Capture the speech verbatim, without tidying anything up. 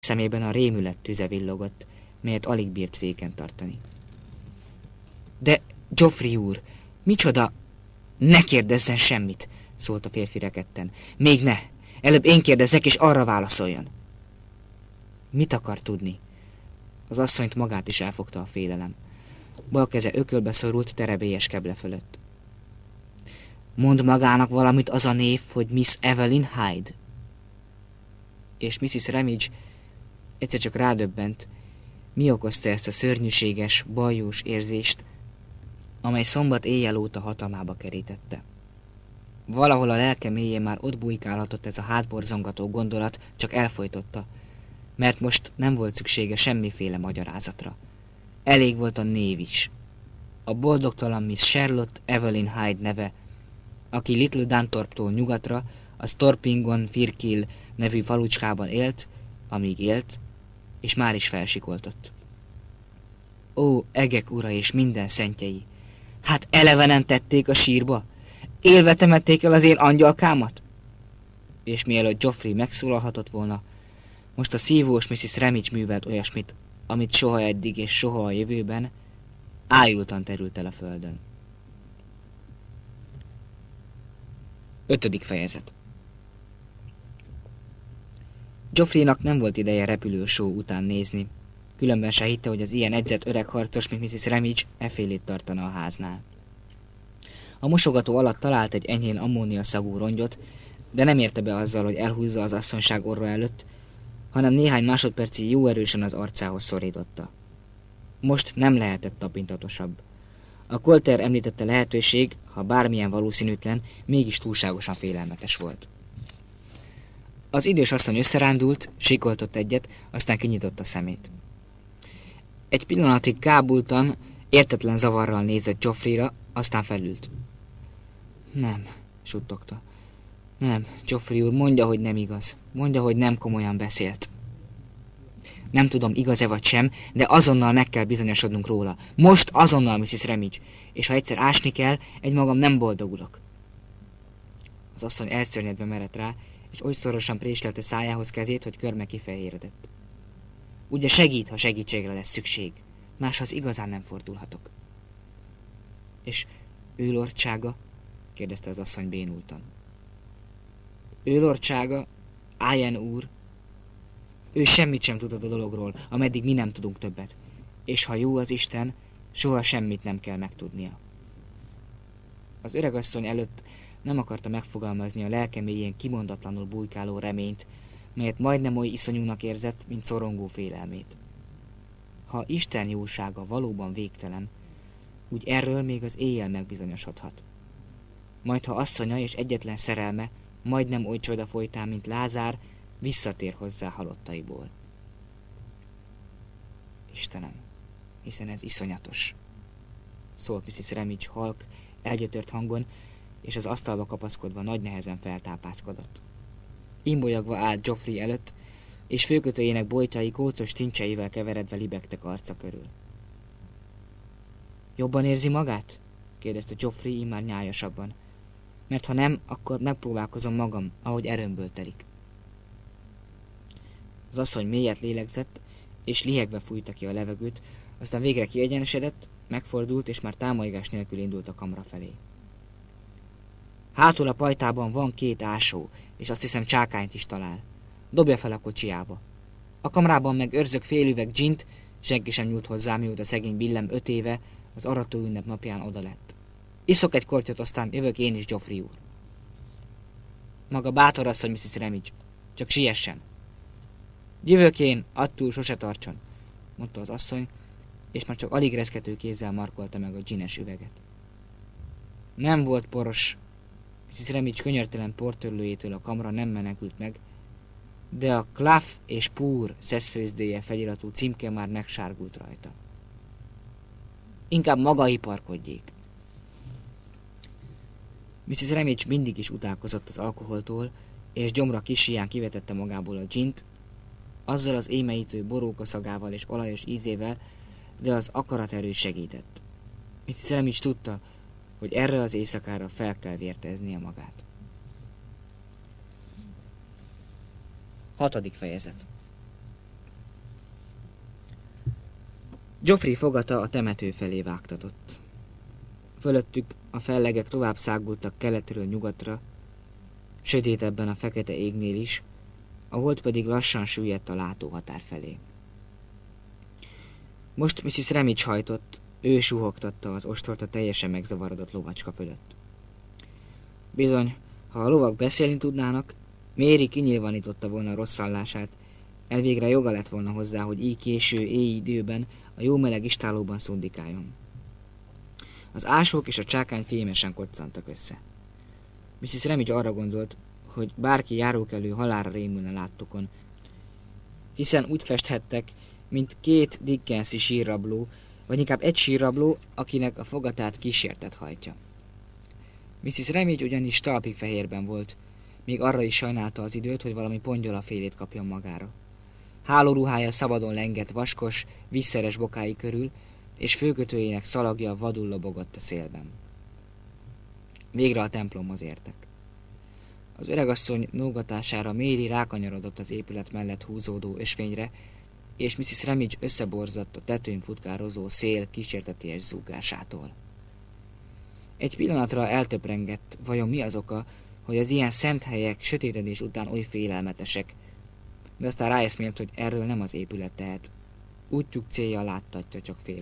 szemében a rémület tüze villogott, melyet alig bírt féken tartani. De, Joffrey úr, micsoda... Ne kérdezzen semmit, szólt a férfi rekedten. Még ne. Előbb én kérdezzek, és arra válaszoljon. Mit akar tudni? Az asszonyt magát is elfogta a félelem. Bal keze ökölbe szorult terebélyes keble fölött. Mond magának valamit az a név, hogy Miss Evelyn Hyde. És missus Ramage egyszer csak rádöbbent, mi okozta ezt a szörnyűséges, bajós érzést, amely szombat éjjel óta hatalmába kerítette. Valahol a lelke mélyén már ott bujkálhatott ez a hátborzongató gondolat, csak elfojtotta, mert most nem volt szüksége semmiféle magyarázatra. Elég volt a név is. A boldogtalan Miss Charlotte Evelyn Hyde neve, aki Little Dunthorpe-tól nyugatra, a Storpingon Firkill nevű falucskában élt, amíg élt, és már is felsikoltott. Ó, egek ura és minden szentjei! Hát elevenen tették a sírba? Élve temették el az én angyalkámat? És mielőtt Joffrey megszólalhatott volna, most a szívós missus Ramage művelt olyasmit, amit soha eddig és soha a jövőben, ájultan terült el a földön. Ötödik fejezet. Joffreynak nem volt ideje repülősó után nézni, különben se hitte, hogy az ilyen edzett öreg harcos, mint missus Ramage, efélét tartana a háznál. A mosogató alatt talált egy enyhén ammónia szagú rongyot, de nem érte be azzal, hogy elhúzza az asszonyság orra előtt, hanem néhány másodpercig jó erősen az arcához szorította. Most nem lehetett tapintatosabb. A Kolter említette lehetőség, ha bármilyen valószínűtlen, mégis túlságosan félelmetes volt. Az idős asszony összerándult, sikoltott egyet, aztán kinyitotta szemét. Egy pillanatig kábultan, értetlen zavarral nézett Joffreyra, aztán felült. Nem, suttogta. Nem, Joffrey úr, mondja, hogy nem igaz. Mondja, hogy nem komolyan beszélt. Nem tudom, igaz-e vagy sem, de azonnal meg kell bizonyosodnunk róla. Most azonnal, missus Ramage. És ha egyszer ásni kell, egymagam nem boldogulok. Az asszony elszörnyedve merett rá, és oly szorosan préslelte szájához kezét, hogy körme kifehéredett. Ugye segít, ha segítségre lesz szükség. Máshoz igazán nem fordulhatok. És ő lordsága? Kérdezte az asszony bénultan. Ő lordsága, Ian úr, ő semmit sem tudott a dologról, ameddig mi nem tudunk többet. És ha jó az Isten, soha semmit nem kell megtudnia. Az öregasszony előtt nem akarta megfogalmazni a lelke mélyén kimondatlanul bujkáló reményt, melyet majdnem oly iszonyúnak érzett, mint szorongó félelmét. Ha Isten jósága valóban végtelen, úgy erről még az éjjel megbizonyosodhat. Majd ha asszonya és egyetlen szerelme majdnem oly csoda folytán, mint Lázár, visszatér hozzá halottaiból. Istenem, hiszen ez iszonyatos, szólt missus Ramage halk, elgyötört hangon, és az asztalba kapaszkodva nagy nehezen feltápászkodott. Imbolyagva állt Joffrey előtt, és főkötőjének bojtjai kócos tincseivel keveredve libegtek arca körül. Jobban érzi magát? Kérdezte Joffrey immár nyájasabban. Mert ha nem, akkor megpróbálkozom magam, ahogy erőmből telik. Az asszony mélyet lélegzett, és lihegve fújta ki a levegőt, aztán végre kiegyenesedett, megfordult, és már támolygás nélkül indult a kamra felé. Hátul a pajtában van két ásó, és azt hiszem csákányt is talál. Dobja fel a kocsiába. A kamrában meg őrzök fél üveg gint, senki sem nyújt hozzá, mióta szegény Billem öt éve az arató ünnep napján oda lett. Iszok egy kortyot, aztán jövök én is, Joffrey úr. Maga bátor asszony, missus Ramage, csak siessen. Jövök én, attól sose tartson, mondta az asszony, és már csak alig reszkető kézzel markolta meg a gines üveget. Nem volt poros. missus Ramage könyörtelen portörlőjétől a kamra nem menekült meg, de a Clough és Poor szeszfőzdéje feliratú címke már megsárgult rajta. Inkább maga iparkodjék. missus Ramage mindig is utálkozott az alkoholtól, és gyomra kis híján kivetette magából a gint, azzal az émeítő boróka szagával és olajos ízével, de az akaraterő segített. missus Ramage tudta, hogy erre az éjszakára fel kell vérteznie magát. Hatodik fejezet. Joffrey fogata a temető felé vágtatott. Fölöttük a fellegek tovább száguldtak keletről nyugatra, sötétebben a fekete égnél is, a hold pedig lassan süllyedt a látóhatár felé. Most missziz Ramage hajtott, ő suhogtatta az ostort a teljesen megzavarodott lovacska fölött. Bizony, ha a lovak beszélni tudnának, Méri kinyilvánította volna a rosszallását, elvégre joga lett volna hozzá, hogy így késő éj időben a jó meleg istálóban szundikáljon. Az ásók és a csákány fémesen koccantak össze. missziz Ramage arra gondolt, hogy bárki járókelő halálra rémülne láttukon, hiszen úgy festhettek, mint két Dickensi sírrabló, vagy inkább egy sírrabló, akinek a fogatát kísértet hajtja. missziz Ramage ugyanis talpig fehérben volt, még arra is sajnálta az időt, hogy valami pongyola félét kapjon magára. Hálóruhája szabadon lengett vaskos, vízszeres bokái körül, és főkötőjének szalagja vadul lobogott a szélben. Végre a templomhoz értek. Az öregasszony nógatására Méri rákanyarodott az épület mellett húzódó ösvényre, és missziz Ramage összeborzott a tetőn futkározó szél kísérteties zúgásától. Egy pillanatra eltöprengett, vajon mi az oka, hogy az ilyen szent helyek sötétedés után oly félelmetesek, de aztán ráeszmélt, hogy erről nem az épület tehet. Útjuk célja láttatja csak fél.